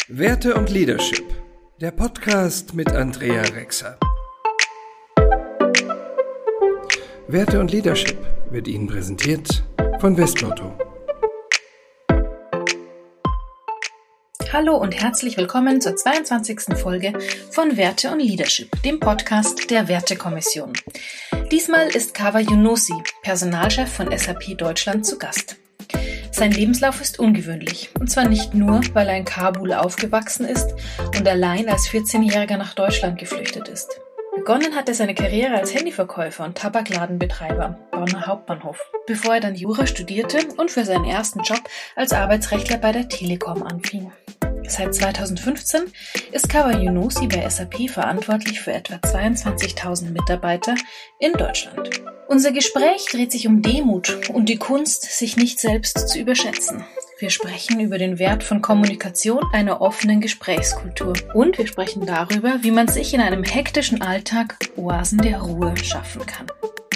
Werte und Leadership, der Podcast mit Andrea Rexer. Werte und Leadership wird Ihnen präsentiert von Westlotto. Hallo und herzlich willkommen zur 22. Folge von Werte und Leadership, dem Podcast der Wertekommission. Diesmal ist Kaveh Younossi, Personalchef von SAP Deutschland, zu Gast. Sein Lebenslauf ist ungewöhnlich, und zwar nicht nur, weil er in Kabul aufgewachsen ist und allein als 14-Jähriger nach Deutschland geflüchtet ist. Begonnen hat er seine Karriere als Handyverkäufer und Tabakladenbetreiber, Bonner Hauptbahnhof, bevor er dann Jura studierte und für seinen ersten Job als Arbeitsrechtler bei der Telekom anfing. Seit 2015 ist Kaveh Younossi bei SAP verantwortlich für etwa 22.000 Mitarbeiter in Deutschland. Unser Gespräch dreht sich um Demut und die Kunst, sich nicht selbst zu überschätzen. Wir sprechen über den Wert von Kommunikation, einer offenen Gesprächskultur. Und wir sprechen darüber, wie man sich in einem hektischen Alltag Oasen der Ruhe schaffen kann.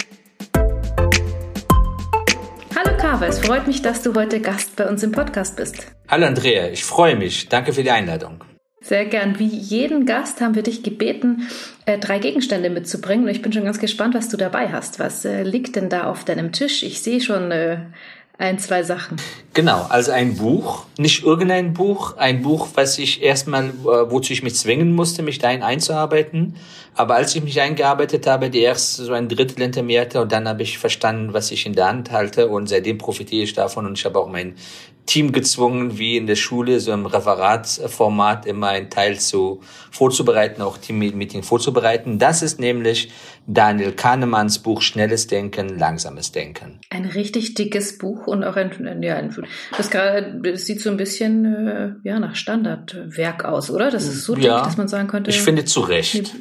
Hallo Kaveh, es freut mich, dass du heute Gast bei uns im Podcast bist. Hallo Andrea, ich freue mich. Danke für die Einladung. Sehr gern. Wie jeden Gast haben wir dich gebeten, 3 Gegenstände mitzubringen. Und ich bin schon ganz gespannt, was du dabei hast. Was liegt denn da auf deinem Tisch? Ich sehe schon 1, 2 Sachen. Genau, also ein Buch, nicht irgendein Buch, ein Buch, was ich erstmal, wozu ich mich zwingen musste, mich dahin einzuarbeiten. Aber als ich mich eingearbeitet habe, die erste so ein Drittel hinter mir hatte, und dann habe ich verstanden, was ich in der Hand halte, und seitdem profitiere ich davon, und ich habe auch mein Team gezwungen, wie in der Schule, so im Referatsformat immer einen Teil vorzubereiten, auch Team-Meeting vorzubereiten. Das ist nämlich Daniel Kahnemanns Buch Schnelles Denken, Langsames Denken. Ein richtig dickes Buch und auch das sieht so ein bisschen nach Standardwerk aus, oder? Das ist so dick, dass man sagen könnte. Ich finde zu Recht.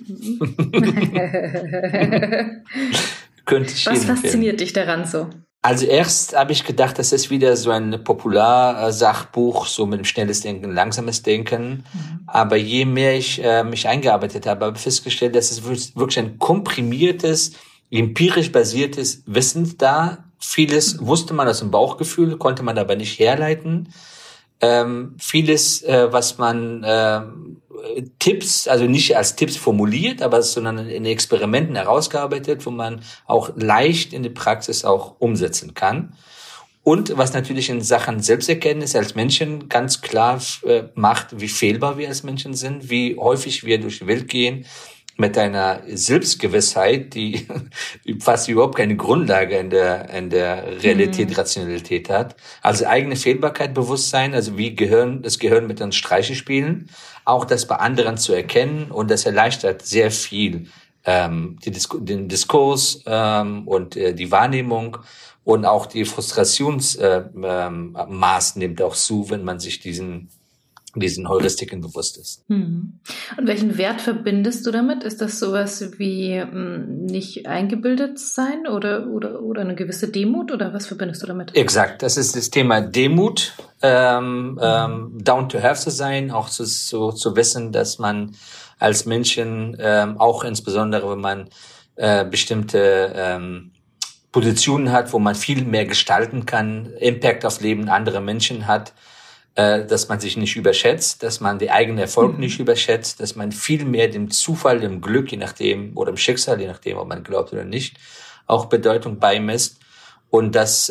Was fasziniert dich daran so? Also erst habe ich gedacht, das ist wieder so ein Popularsachbuch, so mit dem schnelles Denken, langsames Denken. Aber je mehr ich mich eingearbeitet habe ich festgestellt, dass es wirklich ein komprimiertes, empirisch basiertes Wissen da. Vieles wusste man aus dem Bauchgefühl, konnte man aber nicht herleiten. Vieles, was man Tipps, also nicht als Tipps formuliert, aber sondern in Experimenten herausgearbeitet, wo man auch leicht in die Praxis auch umsetzen kann. Und was natürlich in Sachen Selbsterkenntnis als Menschen ganz klar macht, wie fehlbar wir als Menschen sind, wie häufig wir durch die Welt gehen mit einer Selbstgewissheit, die fast überhaupt keine Grundlage in der Realität, Rationalität hat. Also eigene Fehlbarkeit, Bewusstsein, also wie das Gehirn mit uns Streiche spielen, auch das bei anderen zu erkennen, und das erleichtert sehr viel den Diskurs und die Wahrnehmung, und auch die Frustrationsmaß nimmt auch zu, wenn man sich diesen Heuristiken bewusst ist. Und welchen Wert verbindest du damit? Ist das sowas wie nicht eingebildet sein oder eine gewisse Demut, oder was verbindest du damit? Exakt, das ist das Thema Demut, down to earth zu sein, auch zu wissen, dass man als Menschen, auch insbesondere wenn man bestimmte Positionen hat, wo man viel mehr gestalten kann, Impact auf Leben anderer Menschen hat, dass man sich nicht überschätzt, dass man den eigenen Erfolg nicht überschätzt, dass man viel mehr dem Zufall, dem Glück, je nachdem, oder dem Schicksal, je nachdem, ob man glaubt oder nicht, auch Bedeutung beimisst. Und das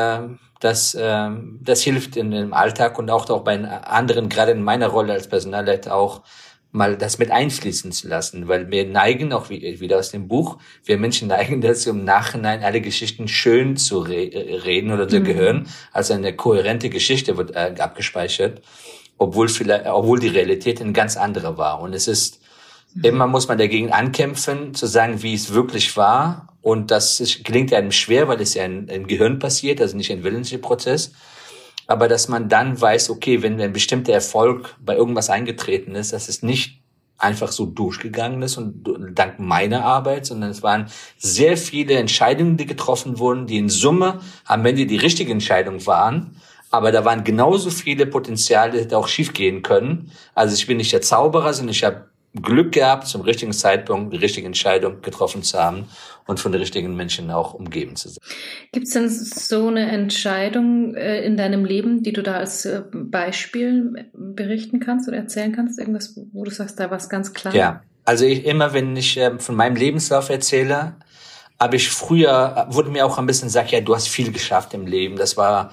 hilft in dem Alltag und auch bei anderen, gerade in meiner Rolle als Personalleiter auch, mal das mit einfließen zu lassen, weil wir neigen, auch wieder aus dem Buch, wir Menschen neigen dazu, im Nachhinein alle Geschichten schön zu reden oder zu gehören, also eine kohärente Geschichte wird abgespeichert, obwohl die Realität eine ganz andere war. Und es ist, immer muss man dagegen ankämpfen, zu sagen, wie es wirklich war, und das gelingt einem schwer, weil es ja im Gehirn passiert, also nicht ein willentlicher Prozess. Aber dass man dann weiß, okay, wenn ein bestimmter Erfolg bei irgendwas eingetreten ist, dass es nicht einfach so durchgegangen ist und dank meiner Arbeit, sondern es waren sehr viele Entscheidungen, die getroffen wurden, die in Summe am Ende die richtige Entscheidung waren. Aber da waren genauso viele Potenziale, die auch schief gehen können. Also ich bin nicht der Zauberer, sondern ich habe Glück gehabt, zum richtigen Zeitpunkt die richtige Entscheidung getroffen zu haben und von den richtigen Menschen auch umgeben zu sein. Gibt es denn so eine Entscheidung in deinem Leben, die du da als Beispiel berichten kannst oder erzählen kannst? Irgendwas, wo du sagst, da war es ganz klar? Ja, also immer wenn ich von meinem Lebenslauf erzähle, wurde mir auch ein bisschen gesagt, ja, du hast viel geschafft im Leben. Das war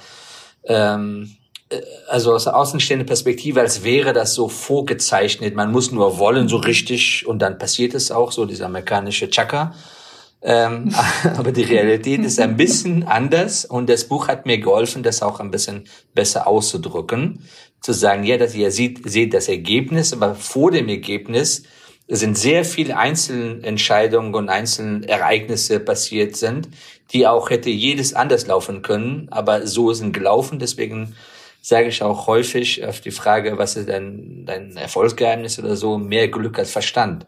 also aus der außenstehenden Perspektive, als wäre das so vorgezeichnet. Man muss nur wollen, so richtig, und dann passiert es auch, so dieser amerikanische Chaka. Aber die Realität ist ein bisschen anders, und das Buch hat mir geholfen, das auch ein bisschen besser auszudrücken. Zu sagen, ja, dass ihr seht das Ergebnis, aber vor dem Ergebnis sind sehr viele Einzelentscheidungen und Einzelereignisse passiert sind, die auch hätte jedes anders laufen können, aber so sind gelaufen. Deswegen sage ich auch häufig auf die Frage, was ist dein Erfolgsgeheimnis oder so, mehr Glück als Verstand.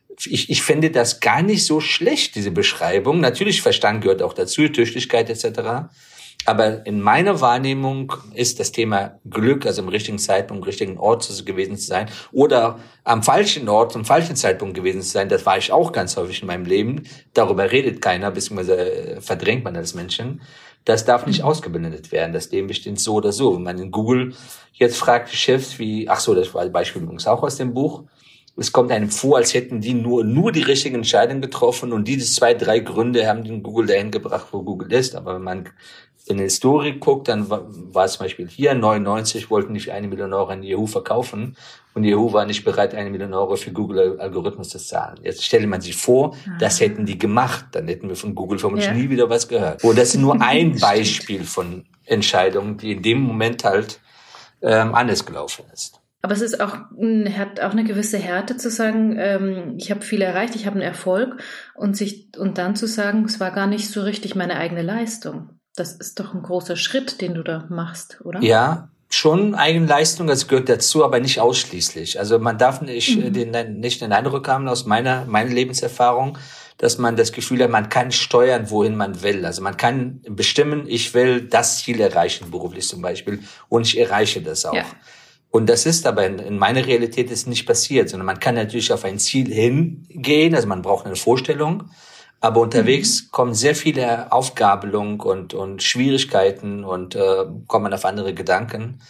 Ich finde das gar nicht so schlecht, diese Beschreibung. Natürlich, Verstand gehört auch dazu, Tüchtigkeit etc. Aber in meiner Wahrnehmung ist das Thema Glück, also im richtigen Zeitpunkt, am richtigen Ort gewesen zu sein oder am falschen Ort, zum falschen Zeitpunkt gewesen zu sein, das war ich auch ganz häufig in meinem Leben. Darüber redet keiner, beziehungsweise verdrängt man als Menschen. Das darf nicht ausgeblendet werden. Das Leben besteht so oder so. Wenn man in Google jetzt fragt, Chefs das war ein Beispiel übrigens auch aus dem Buch, es kommt einem vor, als hätten die nur die richtigen Entscheidungen getroffen, und diese 2, 3 Gründe haben den Google dahin gebracht, wo Google ist. Aber wenn man in die Historie guckt, dann war es zum Beispiel hier 99 wollten die für 1 Million Euro an Yahoo verkaufen, und Yahoo war nicht bereit, 1 Million Euro für Google-Algorithmus zu zahlen. Jetzt stelle man sich vor, das hätten die gemacht, dann hätten wir von Google vermutlich nie wieder was gehört. Und das ist nur ein Beispiel von Entscheidungen, die in dem Moment halt anders gelaufen ist. Aber es ist hat auch eine gewisse Härte zu sagen, ich habe viel erreicht, ich habe einen Erfolg, und dann zu sagen, es war gar nicht so richtig meine eigene Leistung. Das ist doch ein großer Schritt, den du da machst, oder? Ja, schon Eigenleistung, das gehört dazu, aber nicht ausschließlich. Also man darf nicht den Eindruck haben aus meiner Lebenserfahrung, dass man das Gefühl hat, man kann steuern, wohin man will. Also man kann bestimmen, ich will das Ziel erreichen, beruflich zum Beispiel, und ich erreiche das auch. Ja. Und das ist aber in meiner Realität ist nicht passiert, sondern man kann natürlich auf ein Ziel hingehen, also man braucht eine Vorstellung, aber unterwegs kommen sehr viele Aufgabelungen und Schwierigkeiten und kommen auf andere Gedanken.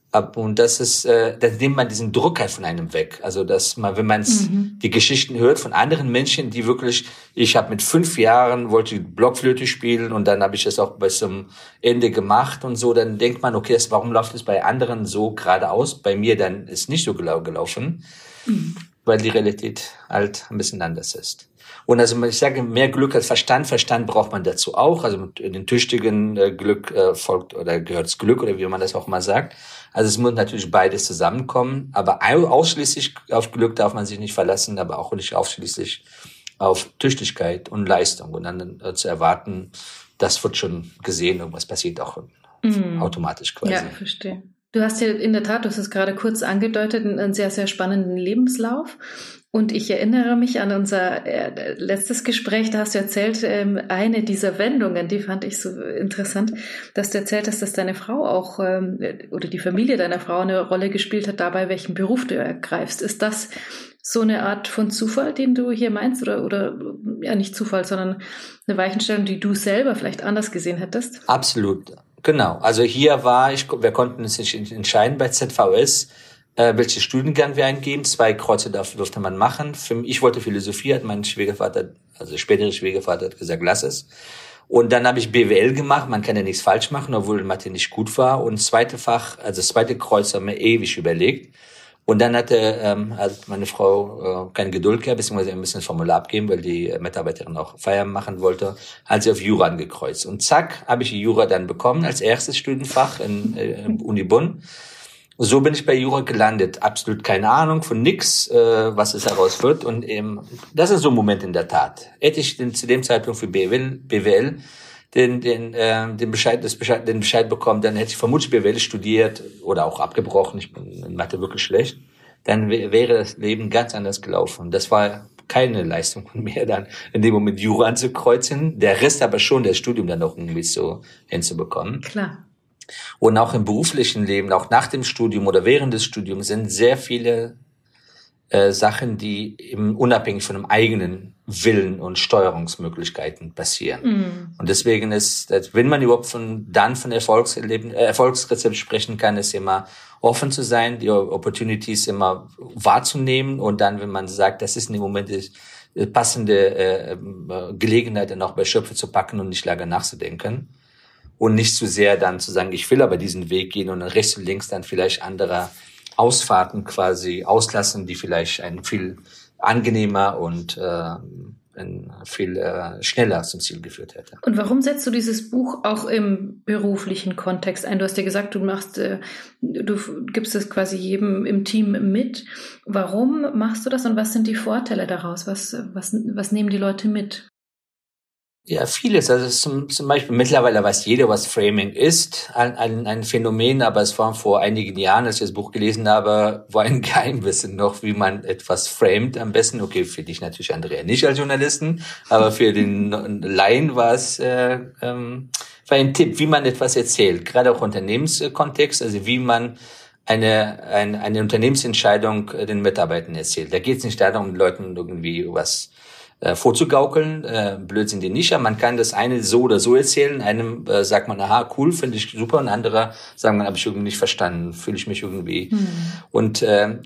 Und das ist, da nimmt man diesen Druck halt von einem weg. Also dass man, wenn man die Geschichten hört von anderen Menschen, die wirklich, ich habe mit 5 Jahren wollte Blockflöte spielen und dann habe ich das auch bis zum Ende gemacht und so, dann denkt man, okay, warum läuft es bei anderen so geradeaus? Bei mir dann ist nicht so gelaufen, weil die Realität halt ein bisschen anders ist. Und also ich sage, mehr Glück als Verstand. Verstand braucht man dazu auch. Also mit den tüchtigen Glück folgt oder gehört das Glück oder wie man das auch mal sagt. Also es muss natürlich beides zusammenkommen. Aber ausschließlich auf Glück darf man sich nicht verlassen, aber auch nicht ausschließlich auf Tüchtigkeit und Leistung. Und dann zu erwarten, das wird schon gesehen und was passiert auch automatisch quasi. Ja, verstehe. Du hast ja in der Tat, du hast es gerade kurz angedeutet, einen sehr, sehr spannenden Lebenslauf. Und ich erinnere mich an unser letztes Gespräch, da hast du erzählt, eine dieser Wendungen, die fand ich so interessant, dass du erzählt hast, dass deine Frau auch, oder die Familie deiner Frau eine Rolle gespielt hat dabei, welchen Beruf du ergreifst. Ist das so eine Art von Zufall, den du hier meinst? Oder ja, nicht Zufall, sondern eine Weichenstellung, die du selber vielleicht anders gesehen hättest? Absolut, genau. Also hier wir konnten uns entscheiden bei ZVS, welche Studiengang wir eingeben. 2 Kreuze durfte man machen. Ich wollte Philosophie, hat mein Schwiegervater, also spätere Schwiegervater, hat gesagt, lass es. Und dann habe ich BWL gemacht. Man kann ja nichts falsch machen, obwohl Mathe nicht gut war. Und das zweite Kreuz haben wir ewig überlegt. Und dann hat meine Frau keine Geduld gehabt, beziehungsweise ein bisschen das Formular abgeben, weil die Mitarbeiterin auch Feierabend machen wollte, hat sie auf Jura angekreuzt. Und zack, habe ich die Jura dann bekommen als erstes Studienfach in Uni Bonn. So bin ich bei Jura gelandet. Absolut keine Ahnung von nix, was es daraus wird. Und das ist so ein Moment in der Tat. Hätte ich zu dem Zeitpunkt für BWL den Bescheid bekommen, dann hätte ich vermutlich BWL studiert oder auch abgebrochen. Ich bin in Mathe wirklich schlecht. Dann wäre das Leben ganz anders gelaufen. Das war keine Leistung von mir, dann in dem Moment Jura anzukreuzen. Der Rest aber schon, das Studium dann auch irgendwie so hinzubekommen. Klar. Und auch im beruflichen Leben, auch nach dem Studium oder während des Studiums sind sehr viele Sachen, die eben unabhängig von dem eigenen Willen und Steuerungsmöglichkeiten passieren. Und deswegen ist, wenn man überhaupt von Erfolgsrezept sprechen kann, ist immer offen zu sein, die Opportunities immer wahrzunehmen und dann, wenn man sagt, das ist im Moment die passende Gelegenheit, dann auch bei Schöpfe zu packen und nicht lange nachzudenken und nicht zu sehr dann zu sagen, ich will aber diesen Weg gehen und dann rechts und links dann vielleicht andere Ausfahrten quasi auslassen, die vielleicht einen viel angenehmer und viel schneller zum Ziel geführt hätte. Und warum setzt du dieses Buch auch im beruflichen Kontext ein? Du hast ja gesagt, du gibst es quasi jedem im Team mit. Warum machst du das und was sind die Vorteile daraus? Was nehmen die Leute mit? Ja, vieles. Also zum Beispiel mittlerweile weiß jeder, was Framing ist, ein Phänomen, aber es war vor einigen Jahren, als ich das Buch gelesen habe, war ein Geheimwissen noch, wie man etwas framet am besten. Okay, für dich natürlich, Andrea, nicht als Journalisten, aber für den Laien war es war ein Tipp, wie man etwas erzählt, gerade auch Unternehmenskontext, also wie man eine Unternehmensentscheidung den Mitarbeitern erzählt. Da geht es nicht darum, Leuten irgendwie was vorzugaukeln, Blödsinn die nicht, aber man kann das eine so oder so erzählen, einem sagt man, aha, cool, finde ich super, und anderer sagen man, habe ich irgendwie nicht verstanden, fühle ich mich irgendwie. Und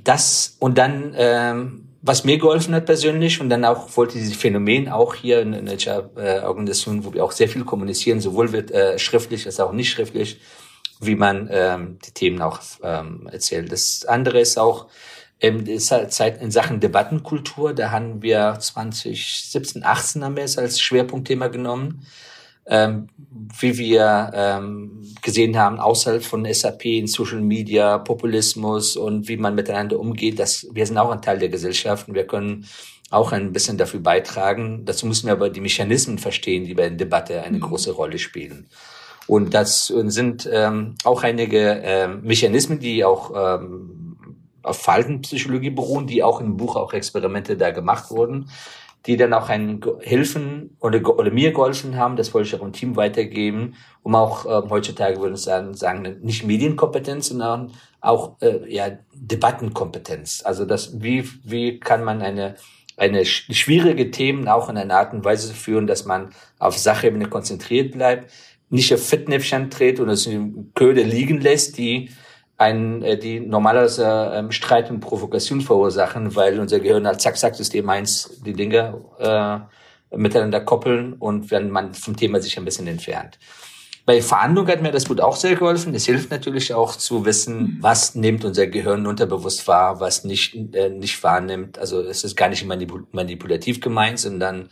was mir geholfen hat persönlich, und dann auch wollte dieses Phänomen auch hier in einer Organisation, wo wir auch sehr viel kommunizieren, sowohl wird schriftlich als auch nicht schriftlich, wie man die Themen auch erzählt. Das andere ist auch ist halt Zeit in Sachen Debattenkultur. Da haben wir 2017, 18 haben wir es als Schwerpunktthema genommen. Wie wir gesehen haben, außerhalb von SAP in Social Media, Populismus und wie man miteinander umgeht, wir sind auch ein Teil der Gesellschaft und wir können auch ein bisschen dafür beitragen. Dazu müssen wir aber die Mechanismen verstehen, die bei der Debatte eine große Rolle spielen. Und das sind auch einige Mechanismen, die auch auf Verhaltenspsychologie beruhen, die auch im Buch auch Experimente da gemacht wurden, die dann auch einen helfen oder mir geholfen haben, das wollte ich auch im Team weitergeben, um auch heutzutage würde ich sagen, nicht Medienkompetenz, sondern auch Debattenkompetenz. Also wie kann man eine schwierige Themen auch in einer Art und Weise führen, dass man auf Sachebene konzentriert bleibt, nicht auf Fettnäpfchen dreht oder so Köder liegen lässt, die normalerweise Streit und Provokation verursachen, weil unser Gehirn als Zack-Zack-System 1 die Dinge miteinander koppeln und wenn man vom Thema sich ein bisschen entfernt. Bei Verhandlungen hat mir das Buch auch sehr geholfen. Es hilft natürlich auch zu wissen, was nimmt unser Gehirn unterbewusst wahr, was nicht wahrnimmt. Also es ist gar nicht manipulativ gemeint, sondern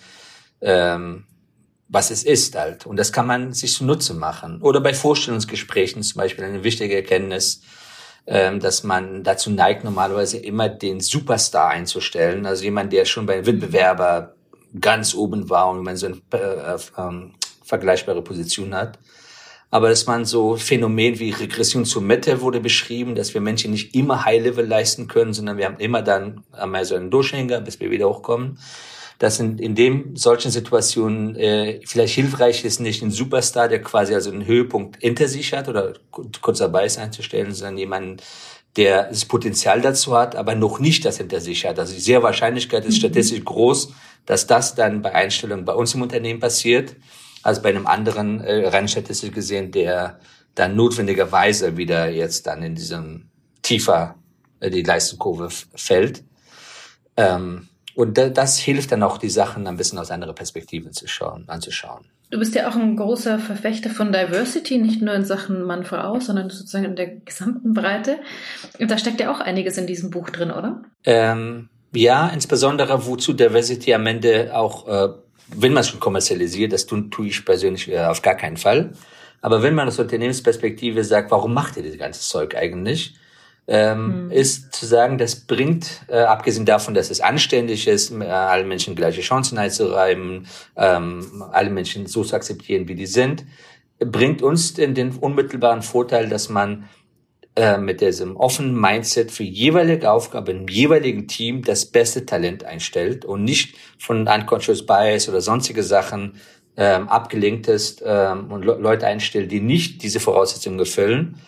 was es ist halt. Und das kann man sich zunutze machen. Oder bei Vorstellungsgesprächen zum Beispiel eine wichtige Erkenntnis, dass man dazu neigt, normalerweise immer den Superstar einzustellen. Also jemand, der schon bei Wettbewerber ganz oben war und wenn man so eine vergleichbare Position hat. Aber dass man so Phänomen wie Regression zur Mitte wurde beschrieben, dass wir Menschen nicht immer High-Level leisten können, sondern wir haben immer dann einmal so einen Durchhänger, bis wir wieder hochkommen. Dass in solchen Situationen vielleicht hilfreich ist, nicht einen Superstar, der quasi also einen Höhepunkt hinter sich hat oder kurz dabei ist einzustellen, sondern jemanden, der das Potenzial dazu hat, aber noch nicht das hinter sich hat. Also die sehr Wahrscheinlichkeit ist statistisch groß, dass das dann bei Einstellungen bei uns im Unternehmen passiert, als bei einem anderen rein statistisch gesehen, der dann notwendigerweise wieder jetzt dann in diesem tiefer die Leistungskurve fällt. Und das hilft dann auch, die Sachen ein bisschen aus anderer Perspektive anzuschauen. Du bist ja auch ein großer Verfechter von Diversity, nicht nur in Sachen Mann-Frau, sondern sozusagen in der gesamten Breite. Und da steckt ja auch einiges in diesem Buch drin, oder? Ja, insbesondere wozu Diversity am Ende auch, wenn man es schon kommerzialisiert, das tue ich persönlich auf gar keinen Fall. Aber wenn man aus Unternehmensperspektive sagt, warum macht ihr das ganze Zeug eigentlich? Ist zu sagen, das bringt, abgesehen davon, dass es anständig ist, allen Menschen gleiche Chancen einzureiben, alle Menschen so zu akzeptieren, wie die sind, bringt uns den unmittelbaren Vorteil, dass man mit diesem offenen Mindset für jeweilige Aufgabe im jeweiligen Team das beste Talent einstellt und nicht von Unconscious Bias oder sonstige Sachen abgelenkt ist und Leute einstellt, die nicht diese Voraussetzungen erfüllen.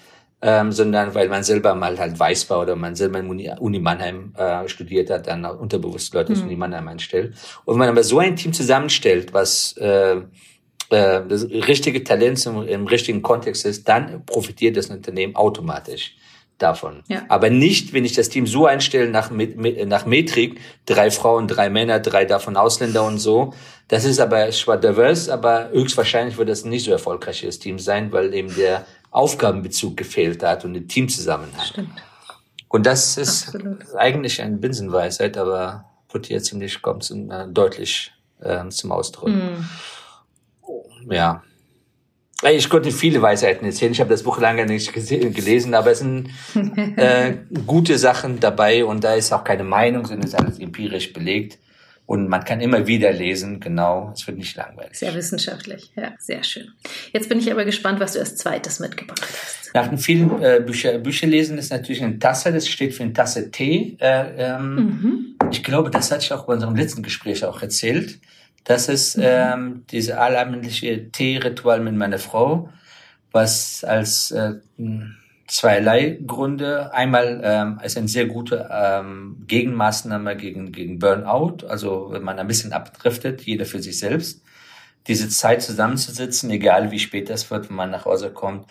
sondern weil man selber mal halt weiß war oder man selber in Uni Mannheim studiert hat, dann auch unterbewusst Leute aus Uni Mannheim einstellt. Und wenn man aber so ein Team zusammenstellt, was das richtige Talent im richtigen Kontext ist, dann profitiert das Unternehmen automatisch davon. Ja. Aber nicht, wenn ich das Team so einstelle nach Metrik, 3 Frauen, 3 Männer, 3 davon Ausländer und so. Das ist aber zwar diverse, aber höchstwahrscheinlich wird das ein nicht so erfolgreiches Team sein, weil eben der Aufgabenbezug gefehlt hat und der Teamzusammenhang. Stimmt. Und das ist eigentlich eine Binsenweisheit, aber wird hier kommt deutlich zum Ausdruck. Ja. Ich konnte viele Weisheiten erzählen. Ich habe das Buch lange nicht gelesen, aber es sind gute Sachen dabei und da ist auch keine Meinung, sondern es ist alles empirisch belegt. Und man kann immer wieder lesen, genau, es wird nicht langweilig. Sehr wissenschaftlich, ja, sehr schön. Jetzt bin ich aber gespannt, was du als zweites mitgebracht hast. Nach den vielen Bücher lesen ist natürlich eine Tasse, das steht für eine Tasse Tee. Ich glaube, das hatte ich auch bei unserem letzten Gespräch auch erzählt. Das ist diese allabendliche Tee-Ritual mit meiner Frau, was als zweierlei Gründe. Einmal ist eine sehr gute Gegenmaßnahme gegen Burnout, also wenn man ein bisschen abdriftet, jeder für sich selbst. Diese Zeit zusammenzusitzen, egal wie spät das wird, wenn man nach Hause kommt,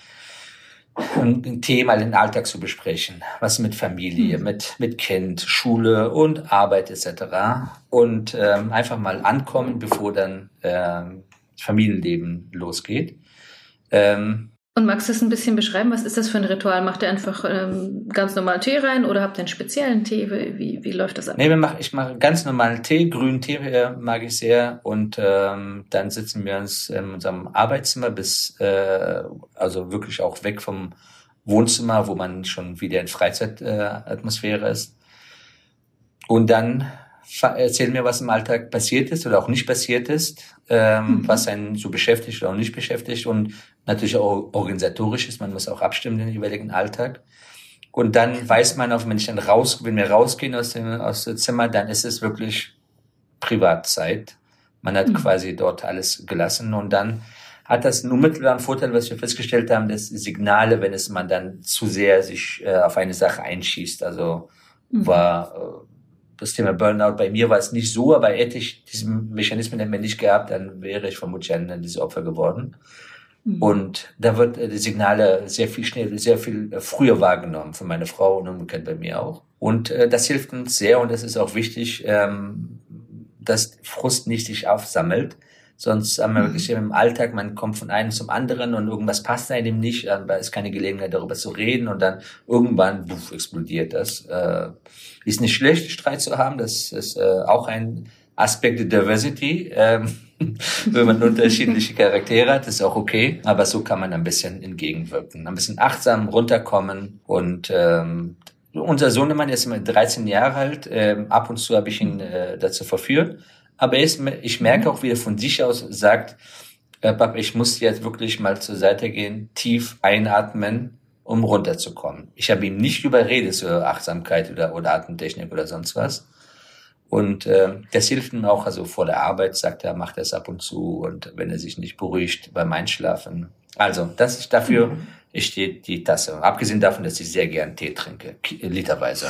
ein Thema, den Alltag zu besprechen, was mit Familie, mit Kind, Schule und Arbeit etc. Und einfach mal ankommen, bevor dann Familienleben losgeht. Und magst du es ein bisschen beschreiben? Was ist das für ein Ritual? Macht ihr einfach ganz normalen Tee rein oder habt ihr einen speziellen Tee? Wie läuft das ab? Nee, ich mache ganz normalen Tee, grünen Tee mag ich sehr. Und dann sitzen wir uns in unserem Arbeitszimmer also wirklich auch weg vom Wohnzimmer, wo man schon wieder in Freizeitatmosphäre ist. Und dann erzählen mir, was im Alltag passiert ist oder auch nicht passiert ist, was einen so beschäftigt oder auch nicht beschäftigt und natürlich auch organisatorisch ist. Man muss auch abstimmen den jeweiligen Alltag. Und dann weiß man auch, wenn wir rausgehen aus dem Zimmer, dann ist es wirklich Privatzeit. Man hat quasi dort alles gelassen und dann hat das einen unmittelbaren Vorteil, was wir festgestellt haben, dass Signale, wenn man dann zu sehr sich auf eine Sache einschießt. Also war das Thema Burnout, bei mir war es nicht so, aber hätte ich diesen Mechanismen nicht gehabt, dann wäre ich vermutlich dieses Opfer geworden. Und da wird die Signale sehr viel früher wahrgenommen von meiner Frau und umgekehrt bei mir auch. Und das hilft uns sehr und das ist auch wichtig, dass Frust nicht sich aufsammelt. Sonst haben wir wirklich im Alltag, man kommt von einem zum anderen und irgendwas passt einem nicht, da ist keine Gelegenheit, darüber zu reden und dann irgendwann explodiert das. Ist nicht schlecht, Streit zu haben, das ist auch ein Aspekt der Diversity. Wenn man unterschiedliche Charaktere hat, ist auch okay, aber so kann man ein bisschen entgegenwirken, ein bisschen achtsam runterkommen und unser Sohnemann ist immer 13 Jahre alt, ab und zu habe ich ihn dazu verführt. Aber ich merke auch, wie er von sich aus sagt, Papa, ich muss jetzt wirklich mal zur Seite gehen, tief einatmen, um runterzukommen. Ich habe ihm nicht überredet zur Achtsamkeit oder Atemtechnik oder sonst was. Und das hilft ihm auch, also vor der Arbeit sagt er, macht das ab und zu und wenn er sich nicht beruhigt beim Einschlafen. Also das ist dafür, steht die Tasse. Abgesehen davon, dass ich sehr gern Tee trinke, literweise.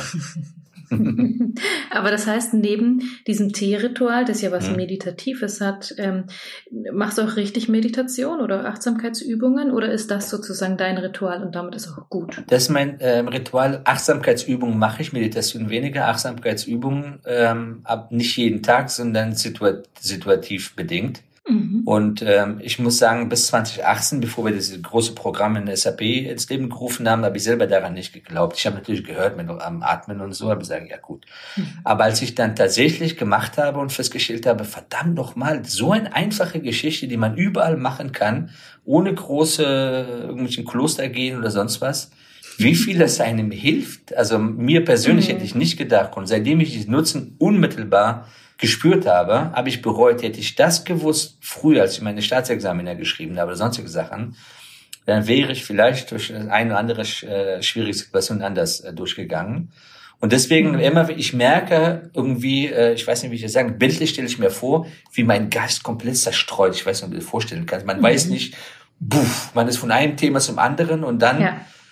Aber das heißt, neben diesem Teeritual, das ja was Meditatives hat, machst du auch richtig Meditation oder Achtsamkeitsübungen oder ist das sozusagen dein Ritual und damit ist auch gut? Das ist mein Ritual. Achtsamkeitsübungen mache ich, Meditation weniger. Achtsamkeitsübungen nicht jeden Tag, sondern situativ bedingt. Und ich muss sagen, bis 2018, bevor wir dieses große Programm in SAP ins Leben gerufen haben, habe ich selber daran nicht geglaubt. Ich habe natürlich gehört, mit am Atmen und so, habe ich gesagt, ja gut. Aber als ich dann tatsächlich gemacht habe und festgestellt habe, verdammt noch mal, so eine einfache Geschichte, die man überall machen kann, ohne irgendwelchen Kloster gehen oder sonst was, wie viel das einem hilft. Also mir persönlich hätte ich nicht gedacht. Und seitdem ich diesen Nutzen unmittelbar gespürt habe ich bereut, hätte ich das gewusst früher, als ich meine Staatsexamina geschrieben habe oder sonstige Sachen, dann wäre ich vielleicht durch eine oder andere schwierige Situation anders durchgegangen. Und deswegen ich merke irgendwie, ich weiß nicht, wie ich das sagen, bildlich stelle ich mir vor, wie mein Geist komplett zerstreut. Ich weiß nicht, ob du dir das vorstellen kannst. Man weiß nicht, man ist von einem Thema zum anderen und dann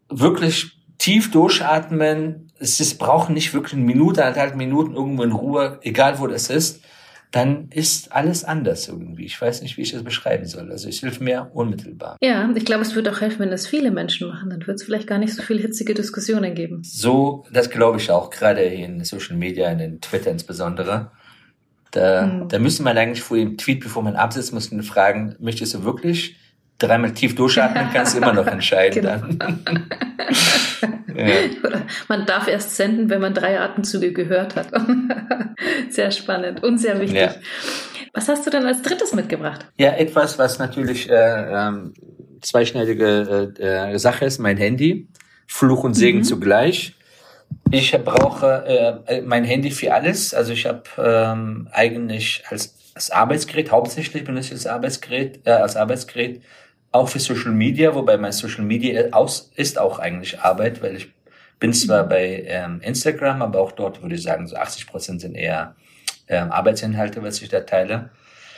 wirklich tief durchatmen. Es braucht nicht wirklich eine Minute, 1,5 Minuten irgendwo in Ruhe, egal wo das ist. Dann ist alles anders irgendwie. Ich weiß nicht, wie ich das beschreiben soll. Also es hilft mir unmittelbar. Ja, ich glaube, es wird auch helfen, wenn das viele Menschen machen. Dann wird es vielleicht gar nicht so viele hitzige Diskussionen geben. So, das glaube ich auch, gerade in Social Media, in Twitter insbesondere. Da müsste man eigentlich vor dem Tweet, bevor man absetzt, muss man fragen, möchtest du wirklich 3-mal tief durchatmen, kannst du immer noch entscheiden. Genau. Dann. Ja. Man darf erst senden, wenn man 3 Atemzüge gehört hat. Sehr spannend und sehr wichtig. Ja. Was hast du denn als drittes mitgebracht? Ja, etwas, was natürlich zweischneidige Sache ist, mein Handy. Fluch und Segen zugleich. Ich brauche mein Handy für alles. Also ich habe eigentlich als Arbeitsgerät, hauptsächlich benutze ich als Arbeitsgerät, auch für Social Media, wobei mein Social Media ist auch eigentlich Arbeit, weil ich bin zwar bei Instagram, aber auch dort würde ich sagen, so 80% sind eher Arbeitsinhalte, was ich da teile.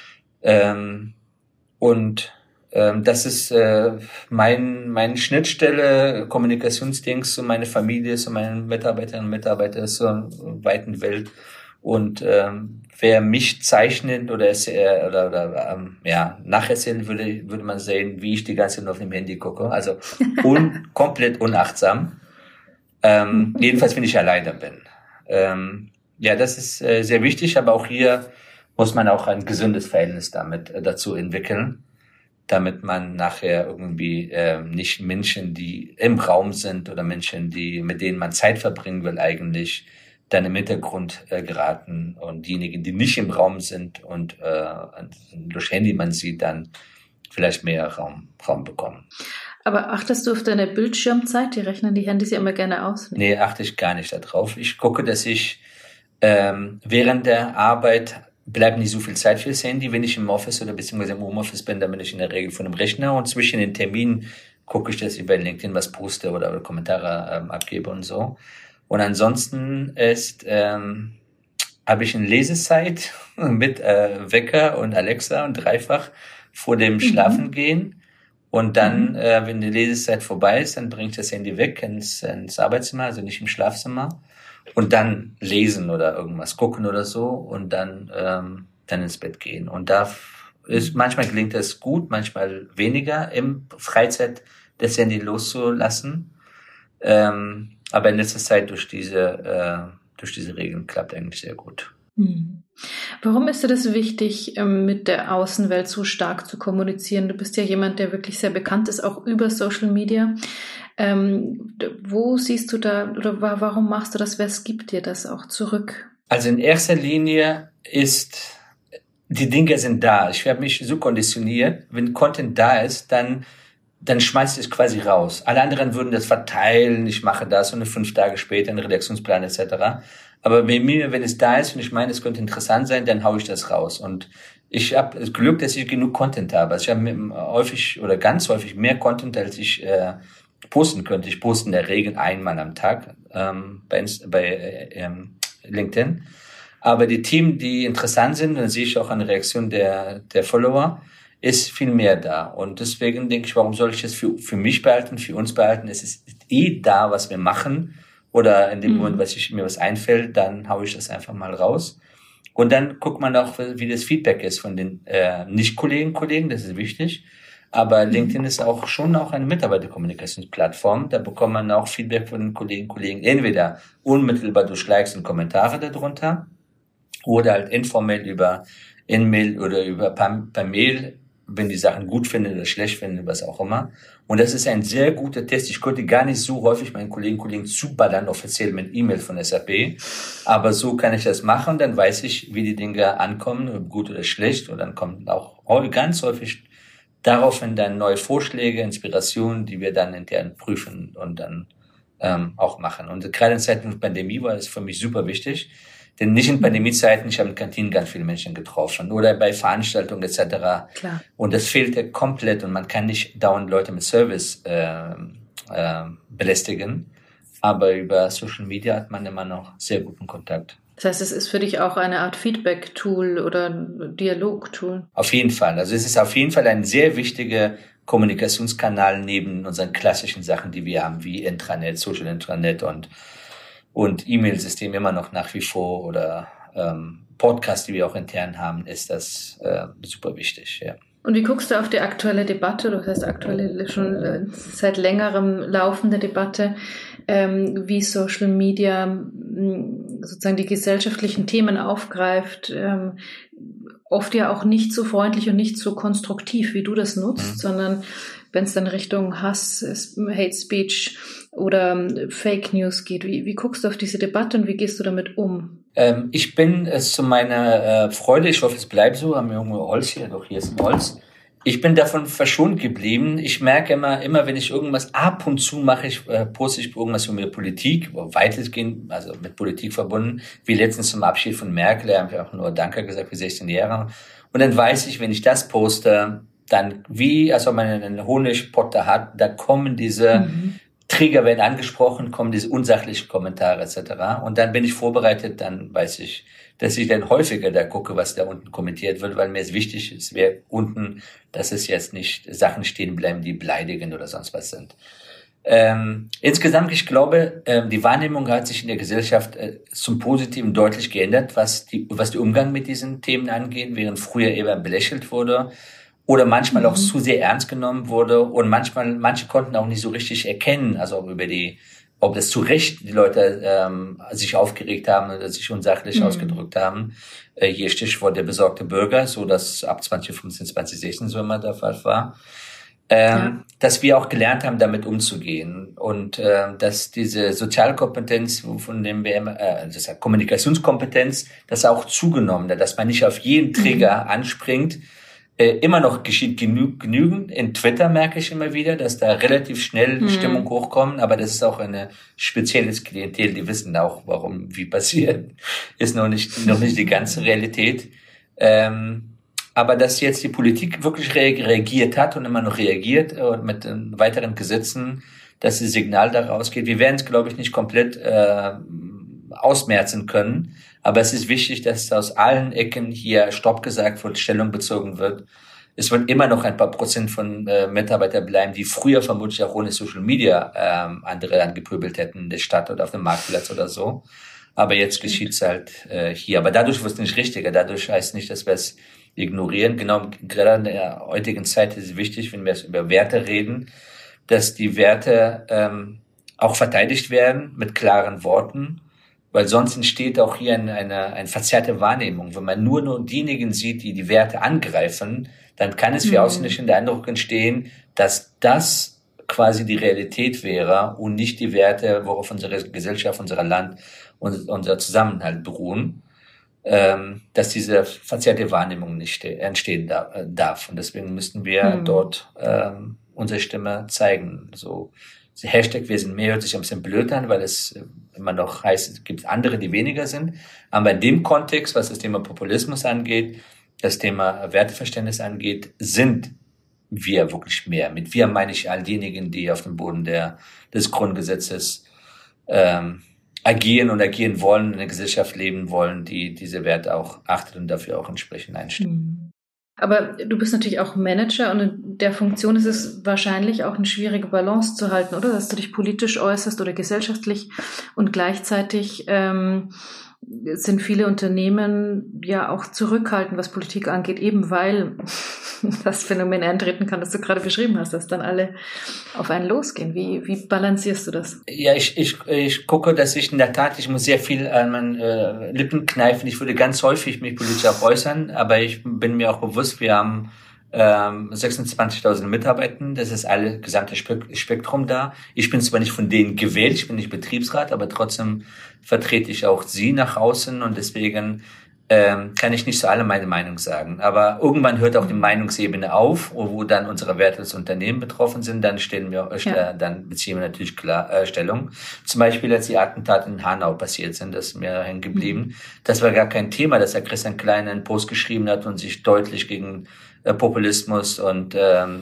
Das ist meine Schnittstelle, Kommunikationsdings zu meiner Familie, zu meinen Mitarbeiterinnen und Mitarbeitern zur weiten Welt. Und wer mich zeichnet oder nacherzählen würde man sehen, wie ich die ganze Zeit auf dem Handy gucke. Also komplett unachtsam. Jedenfalls, wenn ich alleine bin. Das ist sehr wichtig, aber auch hier muss man auch ein gesundes Verhältnis dazu entwickeln, damit man nachher irgendwie nicht Menschen, die im Raum sind oder Menschen, mit denen man Zeit verbringen will, eigentlich dann im Hintergrund geraten und diejenigen, die nicht im Raum sind und durch Handy man sieht, dann vielleicht mehr Raum bekommen. Aber achtest du auf deine Bildschirmzeit? Die rechnen die Handys ja immer gerne aus. Nee, achte ich gar nicht darauf. Ich gucke, dass ich während der Arbeit bleibt nicht so viel Zeit für das Handy. Wenn ich im Office oder beziehungsweise im Homeoffice bin, dann bin ich in der Regel vor dem Rechner und zwischen den Terminen gucke ich, dass ich bei LinkedIn was poste oder Kommentare abgebe und so. Und ansonsten habe ich eine Lesezeit mit Wecker und Alexa und dreifach vor dem Schlafengehen. Und dann, wenn die Lesezeit vorbei ist, dann bringe ich das Handy weg ins Arbeitszimmer, also nicht im Schlafzimmer. Und dann lesen oder irgendwas gucken oder so und dann ins Bett gehen. Und manchmal gelingt es gut, manchmal weniger, im Freizeit das Handy loszulassen. Aber in letzter Zeit durch diese Regeln klappt eigentlich sehr gut. Warum ist dir das wichtig, mit der Außenwelt so stark zu kommunizieren? Du bist ja jemand, der wirklich sehr bekannt ist, auch über Social Media. Wo siehst du da, oder warum machst du das? Was gibt dir das auch zurück? Also in erster Linie die Dinge sind da. Ich habe mich so konditioniert, wenn Content da ist, dann schmeißt es quasi raus. Alle anderen würden das verteilen, ich mache das und 5 Tage später einen Redaktionsplan etc. Aber bei mir, wenn es da ist und ich meine, es könnte interessant sein, dann haue ich das raus. Und ich habe das Glück, dass ich genug Content habe. Also ich habe ganz häufig mehr Content, als ich posten könnte. Ich poste in der Regel einmal am Tag bei LinkedIn. Aber die Themen, die interessant sind, dann sehe ich auch eine Reaktion der Follower, ist viel mehr da. Und deswegen denke ich, warum soll ich es für mich behalten, für uns behalten? Es ist da, was wir machen. Oder in dem Moment, mir was einfällt, dann haue ich das einfach mal raus. Und dann guckt man auch, wie das Feedback ist von den Nicht-Kollegen, das ist wichtig. Aber LinkedIn ist schon eine Mitarbeiterkommunikationsplattform. Da bekommt man auch Feedback von den Kollegen, entweder unmittelbar durch Likes und Kommentare darunter oder halt informell über In-Mail oder per Mail, wenn die Sachen gut finden oder schlecht finden, was auch immer. Und das ist ein sehr guter Test. Ich konnte gar nicht so häufig meinen Kollegen zuballern, offiziell mit E-Mail von SAP. Aber so kann ich das machen. Dann weiß ich, wie die Dinge ankommen, ob gut oder schlecht. Und dann kommen auch ganz häufig daraufhin dann neue Vorschläge, Inspirationen, die wir dann intern prüfen und dann auch machen. Und gerade in Zeiten von Pandemie war es für mich super wichtig. Denn nicht in Pandemiezeiten, ich habe in Kantinen ganz viele Menschen getroffen oder bei Veranstaltungen etc. Klar. Und das fehlte komplett und man kann nicht dauernd Leute mit Service belästigen. Aber über Social Media hat man immer noch sehr guten Kontakt. Das heißt, es ist für dich auch eine Art Feedback-Tool oder Dialog-Tool? Auf jeden Fall. Also es ist auf jeden Fall eine sehr wichtige Kommunikationskanal neben unseren klassischen Sachen, die wir haben, wie Intranet, Social Intranet und E-Mail-System immer noch nach wie vor oder Podcast, die wir auch intern haben, ist das super wichtig, ja. Und wie guckst du auf die aktuelle Debatte, das heißt aktuelle, schon seit längerem laufende Debatte, wie Social Media sozusagen die gesellschaftlichen Themen aufgreift, oft ja auch nicht so freundlich und nicht so konstruktiv, wie du das nutzt, sondern wenn es dann Richtung Hass, Hate Speech oder Fake News geht. Wie guckst du auf diese Debatte und wie gehst du damit um? Ich bin zu meiner Freude, ich hoffe, es bleibt so, haben wir irgendwo Holz hier, doch hier ist ein Holz. Ich bin davon verschont geblieben. Ich merke immer, wenn ich irgendwas ab und zu mache, poste ich irgendwas über Politik, weitestgehend, also mit Politik verbunden, wie letztens zum Abschied von Merkel, da haben wir auch nur Danke gesagt für 16 Jahre. Und dann weiß ich, wenn ich das poste, dann als ob man einen Honigpotter hat, da kommen diese Trigger werden angesprochen, kommen diese unsachlichen Kommentare etc. Und dann bin ich vorbereitet, dann weiß ich, dass ich dann häufiger da gucke, was da unten kommentiert wird, weil mir es wichtig ist, unten, dass es jetzt nicht Sachen stehen bleiben, die beleidigend oder sonst was sind. Insgesamt, ich glaube, die Wahrnehmung hat sich in der Gesellschaft zum Positiven deutlich geändert, was die Umgang mit diesen Themen angeht, während früher eher belächelt wurde oder manchmal auch zu sehr ernst genommen wurde und manche konnten auch nicht so richtig erkennen, also ob das zu Recht die Leute sich aufgeregt haben oder sich unsachlich ausgedrückt haben. Hier Stichwort der besorgte Bürger, so dass ab 2015, 2016 so immer der Fall war. Dass wir auch gelernt haben, damit umzugehen und dass diese Sozialkompetenz, von dem wir immer, das Kommunikationskompetenz, das auch zugenommen hat, dass man nicht auf jeden Trigger anspringt. Immer noch geschieht genügend. In Twitter merke ich immer wieder, dass da relativ schnell Stimmung hochkommt, aber das ist auch eine spezielles Klientel, die wissen auch, wie passiert. Ist noch nicht die ganze Realität. Aber dass jetzt die Politik wirklich reagiert hat und immer noch reagiert mit weiteren Gesetzen, dass das Signal daraus geht. Wir werden es, glaube ich, nicht komplett ausmerzen können. Aber es ist wichtig, dass aus allen Ecken hier Stopp gesagt wird, Stellung bezogen wird. Es wird immer noch ein paar Prozent von Mitarbeitern bleiben, die früher vermutlich auch ohne Social Media andere angepöbelt hätten in der Stadt oder auf dem Marktplatz oder so. Aber jetzt geschieht's halt hier. Aber dadurch wird es nicht richtiger. Dadurch heißt nicht, dass wir es ignorieren. Genau, gerade in der heutigen Zeit ist es wichtig, wenn wir über Werte reden, dass die Werte auch verteidigt werden mit klaren Worten. Weil sonst entsteht auch hier eine verzerrte Wahrnehmung. Wenn man nur diejenigen sieht, die die Werte angreifen, dann kann es für Außenstehende der Eindruck entstehen, dass das quasi die Realität wäre und nicht die Werte, worauf unsere Gesellschaft, unser Land und unser Zusammenhalt beruhen, dass diese verzerrte Wahrnehmung nicht entstehen darf. Und deswegen müssten wir dort unsere Stimme zeigen. So Hashtag wir sind mehr hört sich ein bisschen blöd an, weil es immer noch heißt, es gibt andere, die weniger sind. Aber in dem Kontext, was das Thema Populismus angeht, das Thema Werteverständnis angeht, sind wir wirklich mehr. Mit wir meine ich all diejenigen, die auf dem Boden des Grundgesetzes agieren und agieren wollen, in der Gesellschaft leben wollen, die diese Werte auch achtet und dafür auch entsprechend einstimmen. Aber du bist natürlich auch Manager und in der Funktion ist es wahrscheinlich auch eine schwierige Balance zu halten, oder? Dass du dich politisch äußerst oder gesellschaftlich und gleichzeitig sind viele Unternehmen ja auch zurückhaltend, was Politik angeht, eben weil das Phänomen eintreten kann, das du gerade beschrieben hast, dass dann alle auf einen losgehen. Wie balancierst du das? Ja, ich gucke, dass ich in der Tat, ich muss sehr viel an meinen Lippen kneifen. Ich würde ganz häufig mich politisch auch äußern, aber ich bin mir auch bewusst, wir haben 26.000 Mitarbeiter, das ist alle gesamte Spektrum da. Ich bin zwar nicht von denen gewählt, ich bin nicht Betriebsrat, aber trotzdem vertrete ich auch sie nach außen und deswegen kann ich nicht zu allem meine Meinung sagen. Aber irgendwann hört auch die Meinungsebene auf, wo dann unsere Werte als Unternehmen betroffen sind, dann dann beziehen wir natürlich klar Stellung. Zum Beispiel, als die Attentate in Hanau passiert sind, das ist mir hängen geblieben. Das war gar kein Thema, dass Herr Christian Klein einen Post geschrieben hat und sich deutlich gegen Populismus und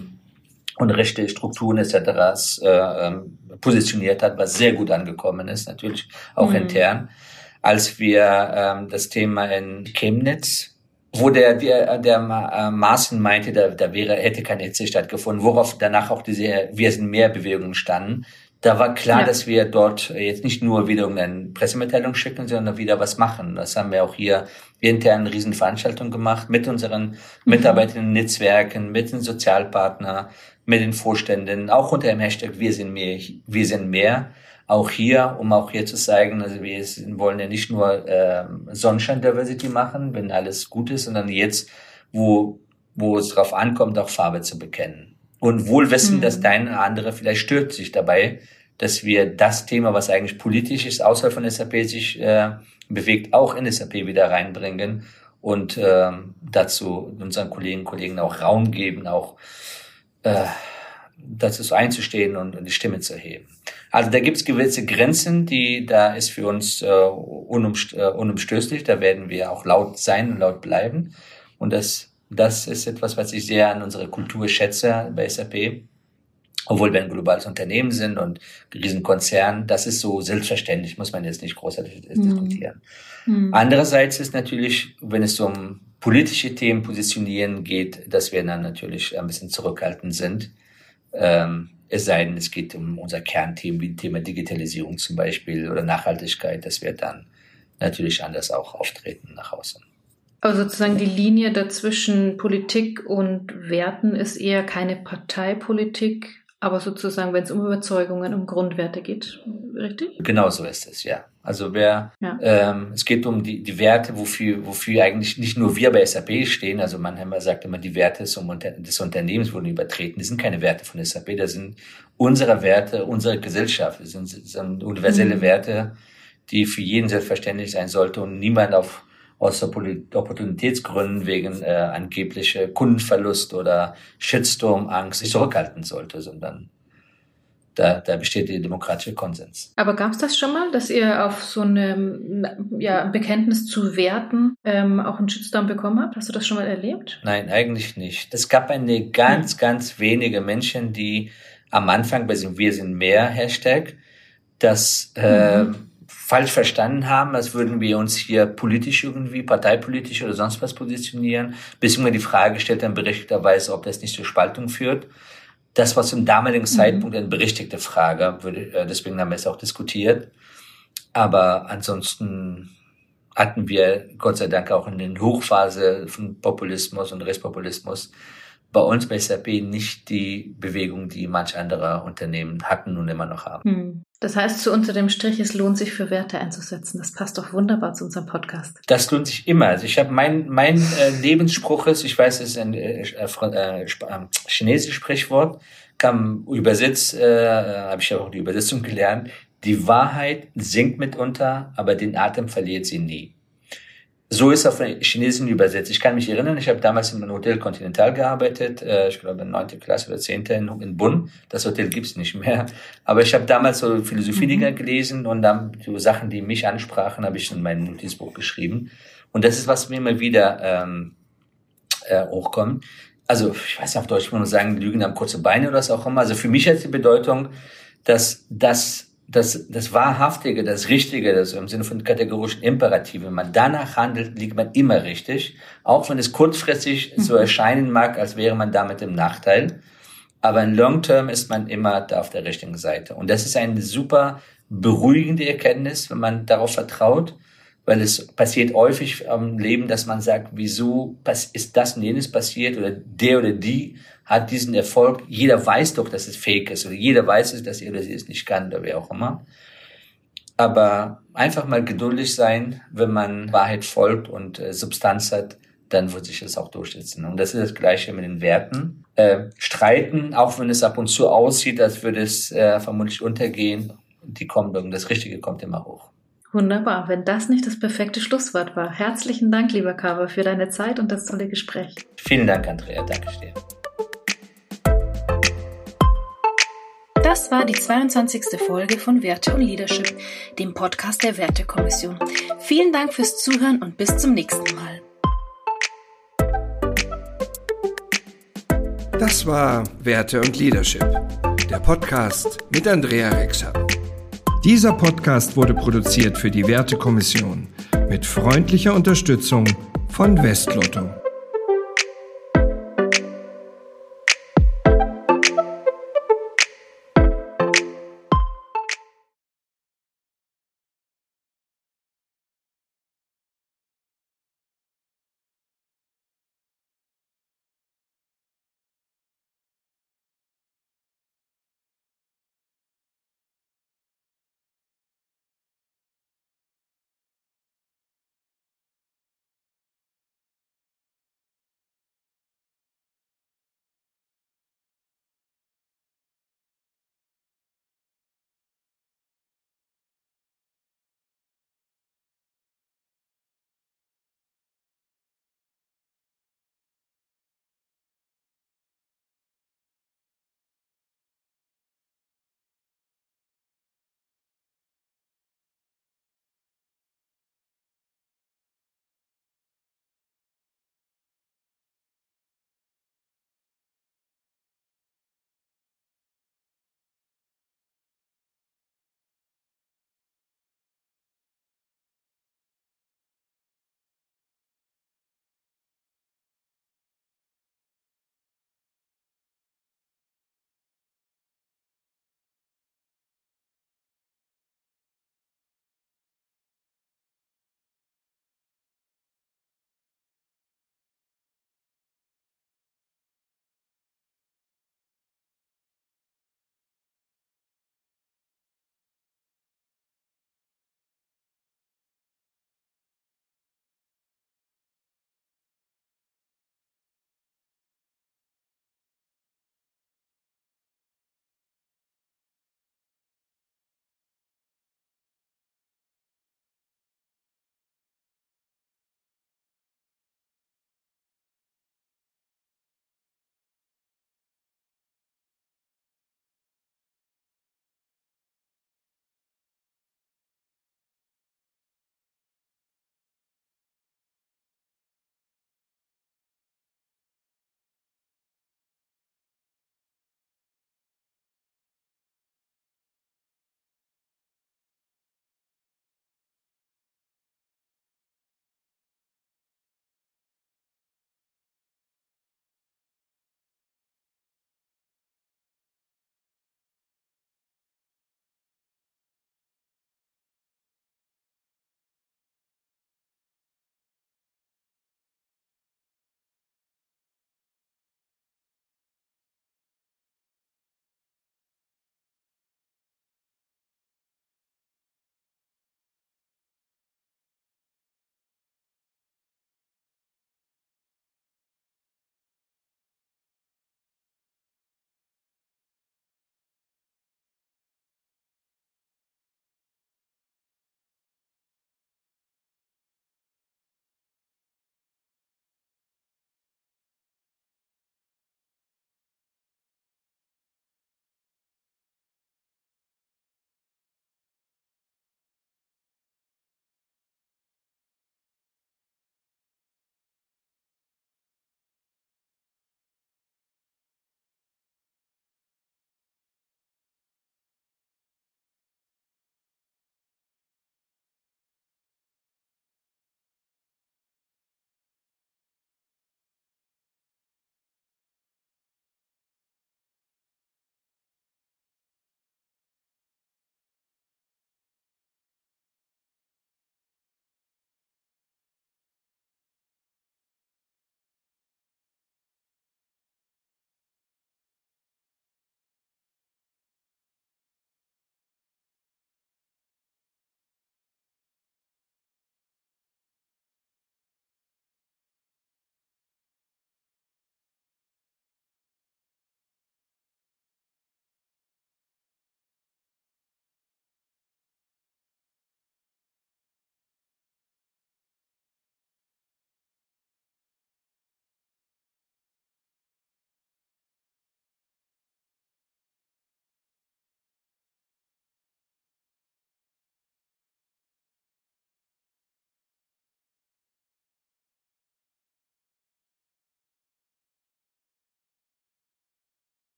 rechte Strukturen etc. Positioniert hat, was sehr gut angekommen ist, natürlich auch intern. Als wir das Thema in Chemnitz wo der Maaßen meinte, hätte keine Hitze stattgefunden, worauf danach auch diese Wir sind mehr Bewegungen standen. Da war klar, dass wir dort jetzt nicht nur wieder eine Pressemitteilung schicken, sondern wieder was machen. Das haben wir auch hier intern eine Riesenveranstaltung gemacht mit unseren Mitarbeitenden Netzwerken, mit den Sozialpartnern, mit den Vorständen, auch unter dem Hashtag Wir sind mehr. Auch hier, um auch hier zu zeigen, also wir wollen ja nicht nur Sonnenschein Diversity machen, wenn alles gut ist, sondern jetzt, wo es drauf ankommt, auch Farbe zu bekennen. Und wohl wissen, dass der eine oder andere vielleicht stört sich dabei, dass wir das Thema, was eigentlich politisch ist, außerhalb von SAP sich bewegt, auch in SAP wieder reinbringen und dazu unseren Kolleginnen und Kollegen auch Raum geben, auch dazu einzustehen und die Stimme zu erheben. Also da gibt es gewisse Grenzen, da ist für uns unumstößlich, da werden wir auch laut sein und laut bleiben. Und das ist etwas, was ich sehr an unserer Kultur schätze bei SAP. Obwohl wir ein globales Unternehmen sind und Riesenkonzern, das ist so selbstverständlich, muss man jetzt nicht großartig diskutieren. Andererseits ist natürlich, wenn es um politische Themen positionieren geht, dass wir dann natürlich ein bisschen zurückhaltend sind. Es sei denn, es geht um unser Kernthemen wie Thema Digitalisierung zum Beispiel oder Nachhaltigkeit, dass wir dann natürlich anders auch auftreten nach außen. Also sozusagen die Linie dazwischen Politik und Werten ist eher keine Parteipolitik, aber sozusagen, wenn es um Überzeugungen, um Grundwerte geht, richtig? Genau so ist es, ja. Also es geht um die Werte, wofür eigentlich nicht nur wir bei SAP stehen. Also man sagt immer, die Werte des Unternehmens wurden übertreten. Das sind keine Werte von SAP, das sind unsere Werte, unsere Gesellschaft. Das sind universelle Werte, die für jeden selbstverständlich sein sollte und niemand aus Opportunitätsgründen wegen angeblicher Kundenverlust oder Shitstorm-Angst sich zurückhalten sollte, sondern da besteht der demokratische Konsens. Aber gab es das schon mal, dass ihr auf so ein Bekenntnis zu Werten auch einen Shitstorm bekommen habt? Hast du das schon mal erlebt? Nein, eigentlich nicht. Es gab eine ganz wenige Menschen, die am Anfang bei diesem Wir sind mehr Hashtag das falsch verstanden haben, als würden wir uns hier politisch irgendwie, parteipolitisch oder sonst was positionieren, bis immer die Frage gestellt haben, berechtigterweise, ob das nicht zur Spaltung führt. Das war zum damaligen Zeitpunkt eine berechtigte Frage, deswegen haben wir es auch diskutiert. Aber ansonsten hatten wir Gott sei Dank auch in der Hochphase von Populismus und Rechtspopulismus bei uns bei SAP nicht die Bewegung, die manch andere Unternehmen hatten und immer noch haben. Das heißt, so unter dem Strich, es lohnt sich für Werte einzusetzen. Das passt doch wunderbar zu unserem Podcast. Das lohnt sich immer. Also ich habe mein Lebensspruch ist, ich weiß, es ist ein chinesisches Sprichwort, kam übersetzt, habe ich auch die Übersetzung gelernt. Die Wahrheit sinkt mitunter, aber den Atem verliert sie nie. So ist auf der Chinesischen übersetzt. Ich kann mich erinnern, ich habe damals in einem Hotel Continental gearbeitet, ich glaube in 9. Klasse oder 10. in Bonn. Das Hotel gibt's nicht mehr. Aber ich habe damals so Philosophie-Dinger gelesen und dann so Sachen, die mich ansprachen, habe ich in meinem Notizbuch geschrieben. Und das ist, was mir immer wieder hochkommt. Also, ich weiß nicht, auf Deutsch muss man sagen, Lügen haben kurze Beine oder was auch immer. Also für mich hat die Bedeutung, dass das Wahrhaftige, das Richtige, das im Sinne von kategorischen Imperativ, wenn man danach handelt, liegt man immer richtig, auch wenn es kurzfristig so erscheinen mag, als wäre man damit im Nachteil. Aber in Long Term ist man immer da auf der richtigen Seite. Und das ist eine super beruhigende Erkenntnis, wenn man darauf vertraut, weil es passiert häufig im Leben, dass man sagt, wieso ist das und jenes passiert oder der oder die hat diesen Erfolg. Jeder weiß doch, dass es fake ist oder jeder weiß es, dass er oder sie es nicht kann oder wer auch immer. Aber einfach mal geduldig sein, wenn man Wahrheit folgt und Substanz hat, dann wird sich das auch durchsetzen. Und das ist das Gleiche mit den Werten. Streiten, auch wenn es ab und zu aussieht, als würde es vermutlich untergehen, das Richtige kommt immer hoch. Wunderbar, wenn das nicht das perfekte Schlusswort war. Herzlichen Dank, lieber Kawa, für deine Zeit und das tolle Gespräch. Vielen Dank, Andrea. Danke dir. Das war die 22. Folge von Werte und Leadership, dem Podcast der Wertekommission. Vielen Dank fürs Zuhören und bis zum nächsten Mal. Das war Werte und Leadership, der Podcast mit Andrea Rexer. Dieser Podcast wurde produziert für die Wertekommission mit freundlicher Unterstützung von Westlotto.